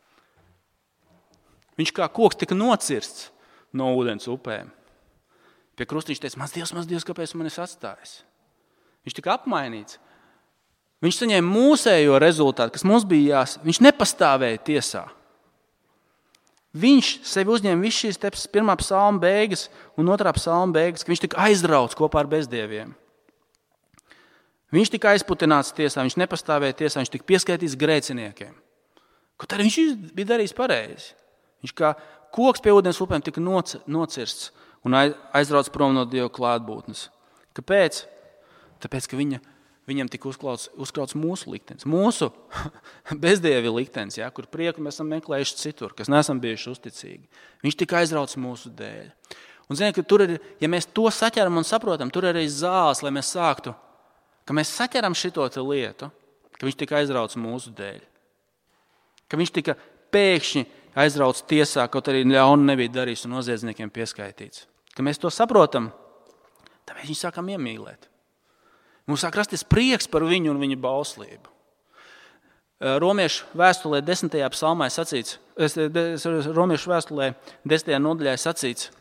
Viņš kā koks tika nocirsts no ūdens upēm. Pie krusta viņš teica, mans Dievs, mans Dievs, kāpēc man esi atstājis? Viņš tika apmainīts. Viņš saņēma mūsējo rezultātu, kas mums bija jās. Viņš nepastāvēja tiesā. Viņš sevi uzņēma visu šīs te pirmā psalma beigas un otrā psalma beigas, ka viņš tika aizrauts kopā ar bezdieviem. Viņš tika aizputināts tiesā, viņš nepastāvēja tiesā, viņš tika pieskaitīts grēciniekiem. Kaut arī viņš bija darījis pareizi. Viņš kā koks pie ūdens upēm tika nocirsts un aizrauts prom no Dieva klātbūtnes. Kāpēc? Tāpēc, ka viņa Viņam tika uzkrauts, uzkrauts mūsu liktenis, mūsu bezdievi liktenis, ja, kur prieku mēs esam meklējuši citur, kas neesam bijuši uzticīgi. Viņš tika aizrauts mūsu dēļ. Un ziniet, ka tur ir, ja mēs to saķeram un saprotam, tur ir arī zāles, lai mēs sāktu, ka mēs saķeram šito te lietu, ka viņš tika aizrauts mūsu dēļ. Ka viņš tika pēkšņi aizrauts tiesā, kaut arī ļaunu nebija darījis un noziedzniekiem pieskaitīts. Ka mēs to saprotam, tad mēs viņu sākam iemīlēt. Mums sāk rasties prieks par viņu un viņa bauslību. Romiešu vēstulē desmitajā psalmā sacīts, Romiešu vēstulē desmitajā nodaļā sacīts.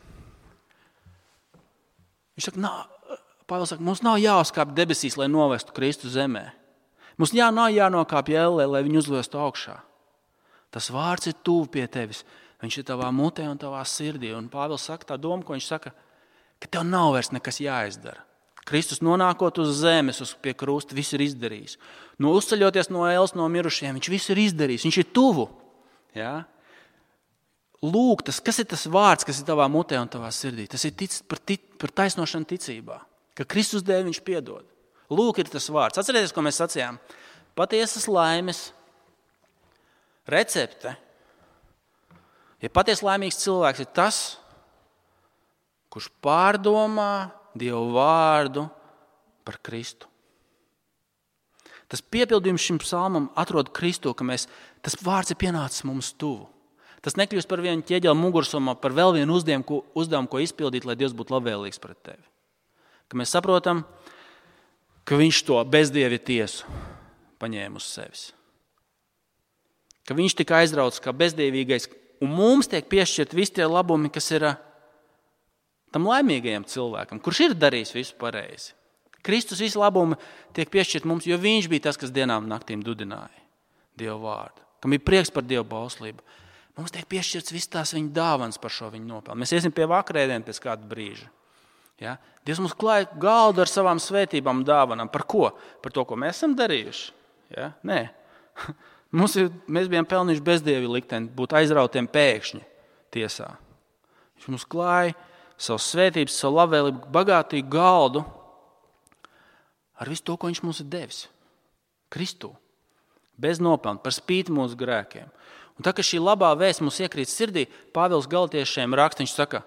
Viņš saka, Pāvils saka, mums nav jāuzkāp debesīs, lai novestu Kristu zemē. Mums jā, nav jānokāpj ellē, lai viņu uzliestu augšā. Tas vārds ir tuvu pie tevis. Viņš ir tavā mutē un tavā sirdī. Un Pāvils saka tā doma, ko viņš saka, ka tev nav vairs nekas jāizdara. Kristus nonākot uz zemes, uz pie krusta, viss ir izdarījis. No uzceļoties no ēles, no mirušiem, viņš viss ir izdarījis. Viņš ir tuvu. Ja? Lūk, tas, kas ir tas vārds, kas ir tavā mutē un tavā sirdī? Tas ir tic, par, tic, par taisnošanu ticībā. Ka Kristus dēļ viņš piedod. Lūk, ir tas vārds. Atcerieties, ko mēs sacījām. Patiesas laimes recepte. Ja patiesi laimīgs cilvēks ir tas, kurš pārdomā Dievu vārdu par Kristu. Tas piepildījums šim psalmam atrod Kristu, ka mēs, tas vārds ir pienācis mums tuvu. Tas nekļūst par vienu ķieģeli mugursomā, par vēl vienu uzdevumu, ko, uzdevumu, ko izpildīt, lai Dievs būtu labvēlīgs pret tevi. Ka mēs saprotam, ka viņš to bezdievi tiesu paņēma uz sevis. Ka viņš tika aizrauts kā bezdievīgais, un mums tiek piešķirt visi tie labumi, kas ir tam laimīgajam cilvēkam, kurš ir darījis visu pareizi. Kristus visu labumu tiek piešķirt mums, jo viņš bija tas, kas dienām un naktīm dudināja Dievu vārdu, kam ir prieks par Dievu bauslību. Mums tiek piešķirts viss tās viņa dāvans par šo viņu nopelnu. Mēs iesim pie vakarēdienu pēc kāda brīža. Ja? Dievs mums klāja galdu ar savām svētībām un dāvanām. Par ko? Par to, ko mēs esam darījuši? Ja? Nē. Mums ir, mēs bijām pelnījuši bezdievi likteni, būt aizrautiem pēkšņi tiesā. Viņš mums klāja savu svētības, savu labvēlību, bagātīgu galdu ar visu to, ko viņš mums ir devis. Kristu. Bez nopelna, par spīti mūsu grēkiem. Un tā, ka šī labā vēsts mums iekrīt sirdī, Pāvils Galatiešiem raksta, viņš saka,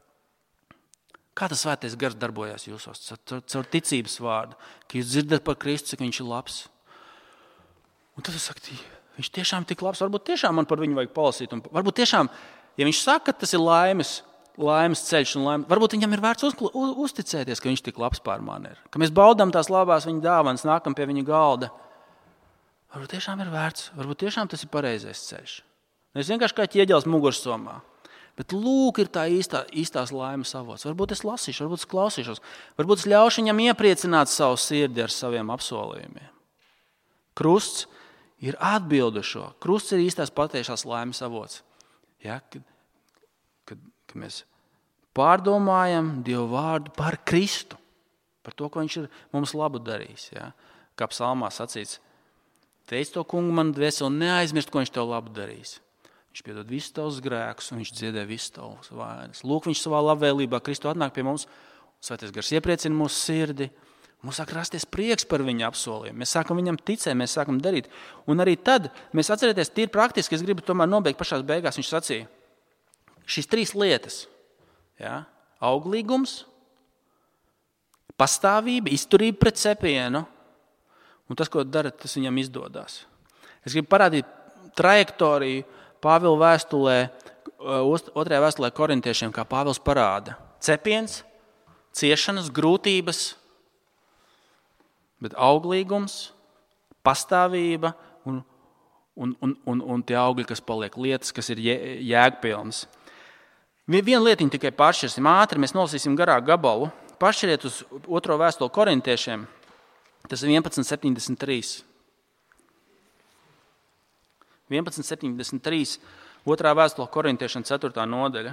kā tas svētais gars darbojās jūsos, caur, caur ticības vārdu, ka jūs dzirdat par Kristu, cik viņš ir labs. Un tad jūs sakat, viņš tiešām tik labs, varbūt tiešām man par viņu vajag palasīt. Un varbūt tiešām, ja viņš saka, ka tas ir laimes, laimes ceļš un laimes, varbūt viņam ir vērts uz, uz, uzticēties, ka viņš tik labs pār mani ir. Ka mēs baudām tās labās viņa dāvanas, nākam pie viņa galda. Varbūt tiešām ir vērts, varbūt tiešām tas ir pareizais ceļš. Nevis vienkārši kā ķieģelis mugursomā, bet lūk ir tā īstā, īstās laimes avots. Varbūt es lasīšu, varbūt es klausīšos, varbūt es ļaušu viņam iepriecināt savu sirdi ar saviem apsolījumiem. Krusts ir atbilde šo. Krusts ir īstās patiešās laimes avots. Ja, kad, kad, kad mēs pārdomājam Dievu vārdu par Kristu, par to, ko viņš ir mums labu darījis. Ja. Kā psalmā sacīts, teic to kungu man dvēseli, neaizmirst, ko viņš tev labu darīs. Viņš piedod visus tavus grēkus un viņš dziedē visus tavus vainas. Lūk, viņš savā labvēlībā Kristu atnāk pie mums, svētais gars iepriecina mūsu sirdi. Mums sāk rasties prieks par viņa apsolījumu. Mēs sākam viņam ticēt, mēs sākam darīt. Un arī tad mēs atcerieties, tīri praktiski, es gribu tomēr nobeigt pašās beigās, viņš sacīja, šīs trīs lietas, ja, auglīgums, pastāvība, izturība pret cepienu, un tas, ko dara, tas viņam izdodas. Es gribu parādīt trajektoriju Pāvila vēstulē, otrajā vēstulē korintiešiem, kā Pāvils parāda. Cepiens, ciešanas, grūtības, bet auglīgums, pastāvība un, un, un, un, un tie augļi, kas paliek lietas, kas ir jēgpilnas. Vienu lietiņu tikai pāršķirsim ātri, mēs nolasīsim garā gabalu. Pašķiriet uz otro vēstuli korintiešiem, tas ir vienpadsmit septiņdesmit trīs. vienpadsmit septiņdesmit trīs, otrā vēstule korintiešiem, ceturtā nodaļa.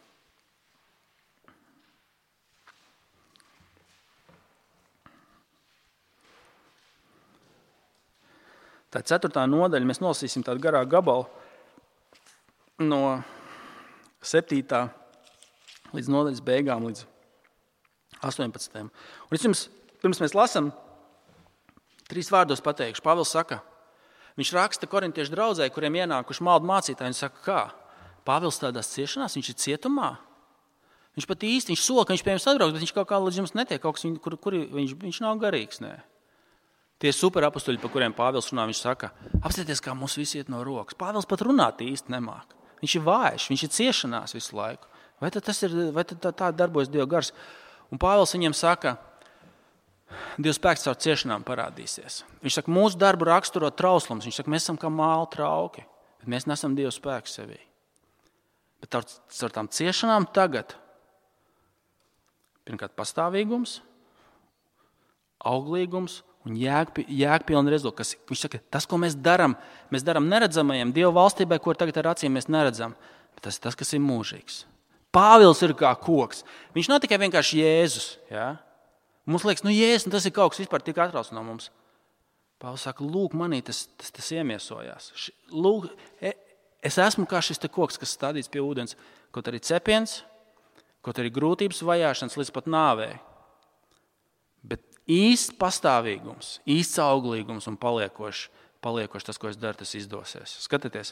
Tā ceturtā nodaļa, mēs nolasīsim tādu garā gabalu no septītā līdz nodaļas beigām, līdz astoņpadsmitajam. Un jums, pirms mēs lasam, trīs vārdos pateikšu. Pāvils saka, viņš raksta korintiešu draudzē, kuriem ienākuši maldu mācītāji, un saka, kā? Pāvils tādās ciešanās, viņš ir cietumā? Viņš pat īsti, viņš sola, ka viņš pie jums atbrauks, bet viņš kaut kā līdz jums netiek, kaut kas, kur, kur viņš, viņš nav garīgs, nē. Tie superapustuļi, par kuriem Pāvils runā, viņš saka, apstieties, kā mums visi iet no rokas. Pāvils pat runāt īsti nemāk. Viņš ir vājš, viņš ir ciešanās visu laiku. Vai tad tas ir, vai tad tā, tā darbojas Dieva gars? Un Pāvils viņiem saka, Dieva spēks caur ciešanām parādīsies. Viņš saka, mūsu darbu raksturo trauslums. Viņš saka, mēs esam kā māla trauki, bet mēs nesam Dieva spēku sevī. Bet caur, caur tām ciešanām tagad, pirmkārt pastāvīgums, auglīgums un jēgpi, jēgpilni rezultāti. Kas, viņš saka, tas, ko mēs darām, mēs darām neredzamajam Dieva valstībai, ko tagad ar acīm mēs neredzam, bet tas ir tas, kas ir mūžīgs. Pāvils ir kā koks. Viņš nav tikai vienkārši Jēzus. Ja? Mums liekas, nu Jēzus, tas ir kaut kas vispār tik atrauc no mums. Pāvils saka, lūk, manī tas, tas, tas iemiesojās. Lūk, es esmu kā šis te koks, kas stādīts pie ūdens, kaut arī cepiens, kaut arī grūtības vajāšanas līdz pat nāvei. Bet īsts pastāvīgums, īsts auglīgums un paliekoši, paliekoši tas, ko es daru, tas izdosies. Skatieties.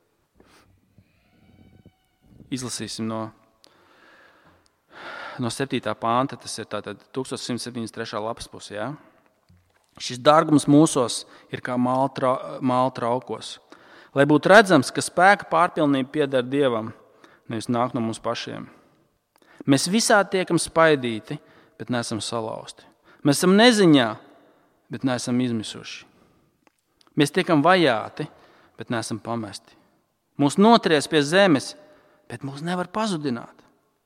Izlasīsim no, no septītā panta, tas ir tātad tūkstoš simts septiņdesmit trešā lapas puse, jā? Šis dārgums mūsos ir kā māla, trau, māla traukos. Lai būtu redzams, ka spēka pārpilnība pieder Dievam, nevis nāk no mums pašiem. Mēs visādi tiekam spaidīti, bet neesam salauzti. Mēs esam neziņā, bet neesam izmisuši. Mēs tiekam vajāti, bet neesam pamesti. Mūs notries pie zemes, bet mūs nevar pazudināt.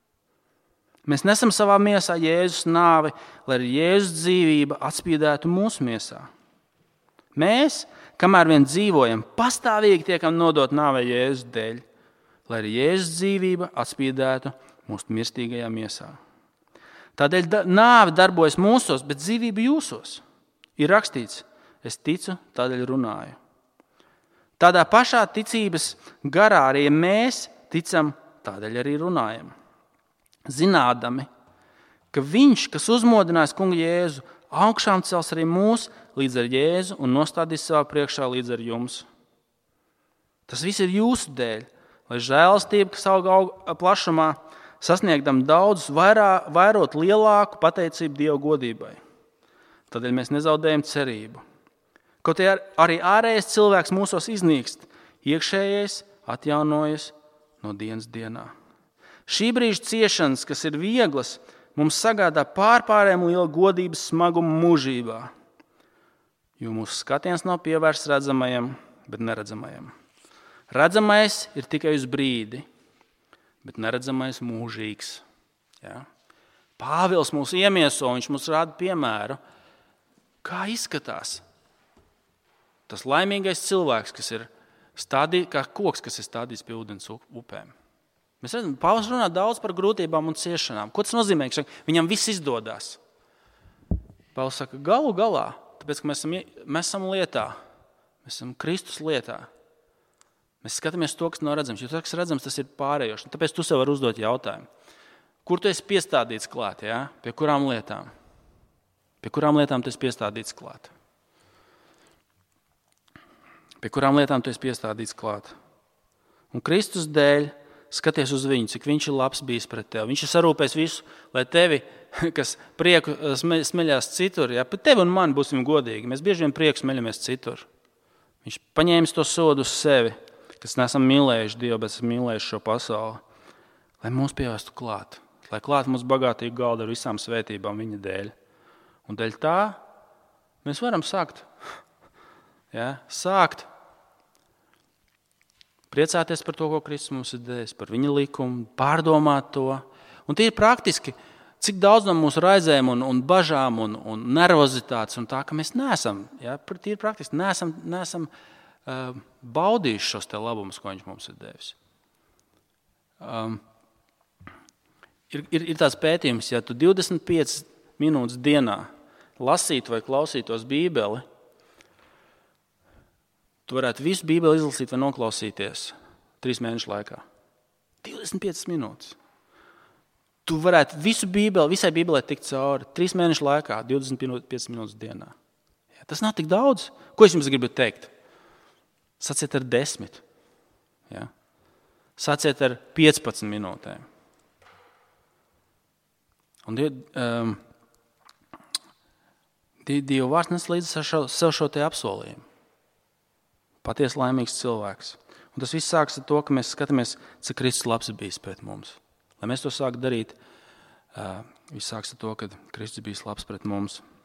Mēs nesam savā miesā Jēzus nāvi, lai arī Jēzus dzīvība atspīdētu mūsu miesā. Mēs, kamēr vien dzīvojam, pastāvīgi tiekam nodot nāvei Jēzus dēļ, lai arī Jēzus dzīvība atspīdētu mūsu mirstīgajā miesā. Tādēļ da- nāve darbojas mūsos, bet dzīvība jūsos. Ir rakstīts, es ticu, tādēļ runāju. Tādā pašā ticības garā arī mēs ticam, tādēļ arī runājam. Zinādami, ka viņš, kas uzmodinājis kungu Jēzu, augšām cels arī mūs līdz ar Jēzu un nostādīs savā priekšā līdz ar jums. Tas viss ir jūsu dēļ, lai žēlastība, kas aug, aug plašumā, sasniegdam daudzus, vairā, vairot lielāku pateicību Dieva godībai. Tādēļ mēs nezaudējam cerību. Kaut arī ārējais cilvēks mūsos iznīkst, iekšējais atjaunojas no dienas dienā. Šī brīža ciešanas, kas ir vieglas, mums sagādā pārpārējumu lielu godības smagumu mūžībā, jo mūsu skatiens nav pievērsts redzamajam, bet neredzamajam. Redzamais ir tikai uz brīdi, bet neredzamais mūžīgs. Ja? Pāvils mūs iemieso, viņš mums rāda piemēru, kā izskatās tas laimīgais cilvēks, kas ir stādī, kā koks, kas ir stādīts pie ūdens upēm. Mēs redzam, Pāvils runā daudz par grūtībām un ciešanām. Ko tas nozīmē? Viņam viss izdodas. Pāvils saka, galu galā, tāpēc, ka mēs esam, mēs esam lietā, mēs esam Kristus lietā. Mēs skatāmies to, kas nav redzams, jo tas, kas redzams, tas ir pārējoši. Tāpēc tu sev vari uzdot jautājumu. Kur tu esi piestādīts klāt? Ja? Pie kurām lietām? Pie kurām lietām tu esi piestādīts klāt? Pie kurām lietām tu esi piestādīts klāt? Un Kristus dēļ skaties uz viņu, cik viņš ir labs bijis pret tevi. Viņš ir sarūpējis visu, lai tevi, kas prieku smeļās citur, ja, pat tevi un mani būsim godīgi. Mēs bieži vien prieku smeļamies citur. Viņš paņēmis to sodu uz sevi, kas nesam mīlējuši Dievu, bet esam mīlējuši šo pasauli, lai mūs pievestu klāt, lai klāt mums bagātīgu galdu ar visām svētībām viņa dēļ. Un dēļ tā mēs varam sākt, ja, sākt priecāties par to, ko Kristus mums ir devis, par viņa likumu, pārdomāt to. Un tie ir praktiski, cik daudz no mūsu raizēm un, un bažām un, un nervozitātes un tā, ka mēs neesam, ja, tie ir praktiski, neesam, neesam uh, baudījuši šos te labumus, ko viņš mums ir devis. Um, ir, ir, ir tāds pētījums, ja tu divdesmit piecas minūtes dienā lasītu vai klausītos Bībeli, tu varētu visu Bībeli izlasīt vai noklausīties trīs mēnešu laikā. divdesmit piecas minūtes. Tu varētu visu Bībeli, visai Bībelē tikt cauri trīs mēnešu laikā, divdesmit piecas minūtes dienā. Ja, tas nav tik daudz. Ko es jums gribu teikt? Saciet ar desmit. Ja? Saciet ar piecpadsmit minūtēm. Un um, Dieva vārds nes līdzi sev šo, šo te apsolījumu. Patiesi laimīgs cilvēks. Un tas viss sāks ar to, ka mēs skatāmies, cik Kristus labs bijis pret mums. Lai mēs to sāktu darīt, viss sāks ar to, ka Kristus bijis labs pret mums.